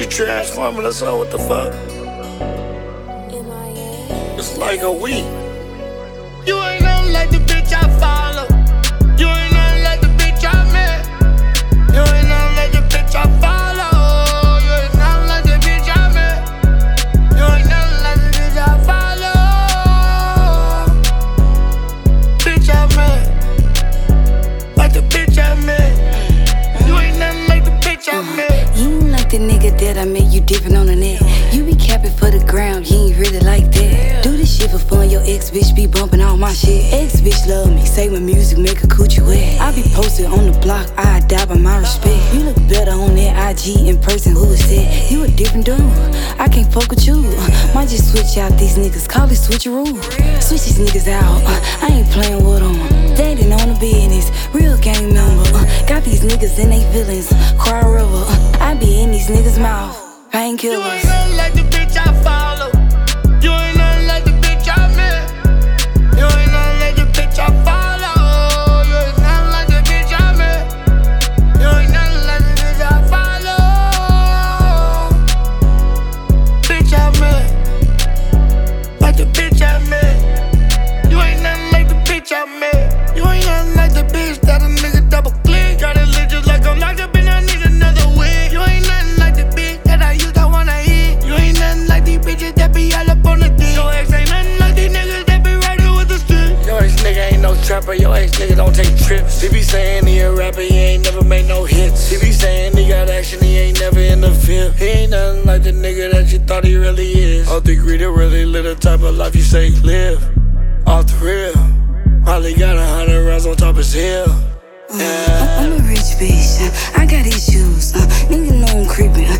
transforming us all, what the fuck? It's like a week. You ain't nothing like the bitch I follow. You ain't nothing like the bitch I met. You ain't nothing like the bitch I follow. You ain't nothing like the bitch I met. You ain't nothing like the bitch I follow. Bitch I met. Like the bitch I met. You ain't nothing like the bitch I met. You ain't like the nigga that I met, you different on the net. You be capping for the ground, you ain't really like that. Do this shit for fun, your ex-bitch be bumping all my shit. Ex-bitch love me, say my music make a coochie wet. I be posted on the block, I die by my respect. You look better on that IG in person, who is that? You a different dude, I can't fuck with you. Might just switch out these niggas, call it switcheroo. Switch these niggas out, I ain't playing with them. They ain't on the business, real gang member. Got these niggas in they feelings, cry river. I be in these niggas' mouth, painkillers. You ain't nothing like the bitch I follow. You ain't nothing like the bitch I met. You ain't nothing like the bitch I follow. You ain't nothing like the bitch I met. You ain't nothing like the bitch I follow. Bitch I met. Like the bitch I met. You ain't nothing like the bitch I met. You ain't nothing like the bitch that a nigga double click. Got it lit just like I'm locked up and I need another wig. You ain't nothing like the bitch that I used to wanna hit. You ain't nothing like these bitches that be all up on the dick. Your ex ain't nothing like these niggas that be riding with the stick. Your ex nigga ain't no trapper, your ex nigga don't take trips. He be saying he a rapper, he ain't never made no hits. He be saying he got action, he ain't never in the field. He ain't nothing like the nigga that you thought he really is. Off the grid, really live the type of life you say live. Off the real, probably got 100 rounds on top of his hill. I'm a rich bitch, I got issues. Nigga know I'm creeping.